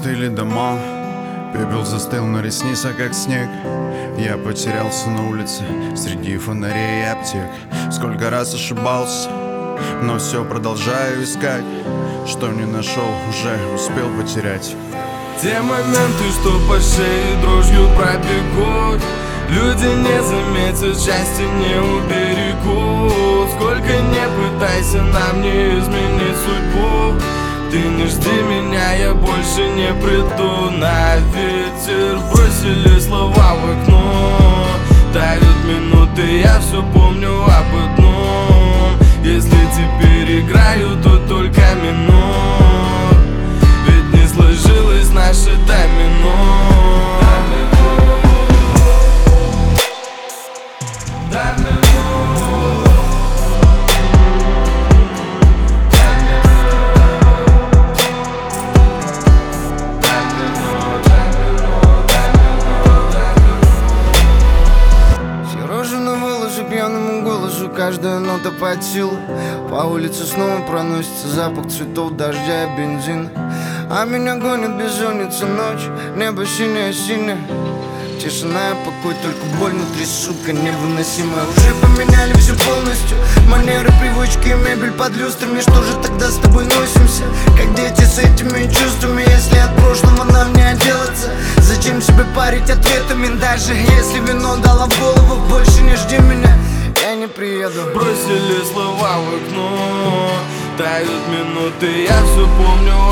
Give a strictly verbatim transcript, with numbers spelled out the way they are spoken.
Опустили дома, пепел застыл на ресницах, как снег. Я потерялся на улице, среди фонарей и аптек. Сколько раз ошибался, но все продолжаю искать. Что не нашел, уже успел потерять. Те моменты, что по шее дрожью пробегут, люди не заметят, счастье не уберегут. Сколько не пытайся нам не изменить судьбу, ты не жди меня, я больше не приду. На ветер бросили слова в окно, тают минуты, я все помню об одном. Если теперь играю, то только минут, ведь не сложилось наше домино. Пьяному голосу каждая нота под силу. По улице снова проносится запах цветов, дождя и бензин. А меня гонит бессонница ночь, небо синее-синее. Тишина и покой, только боль внутри, сука, невыносимая. Уже поменяли все полностью, манеры, привычки, мебель под люстрами. Что же тогда с тобой носимся, как дети с этими чувствами? Если от прошлого нам не отделаться, зачем себе парить ответами? Даже если вино дало в голову, больше не жди меня, я не приеду. Бросили слова в окно, тают минуты, я все помню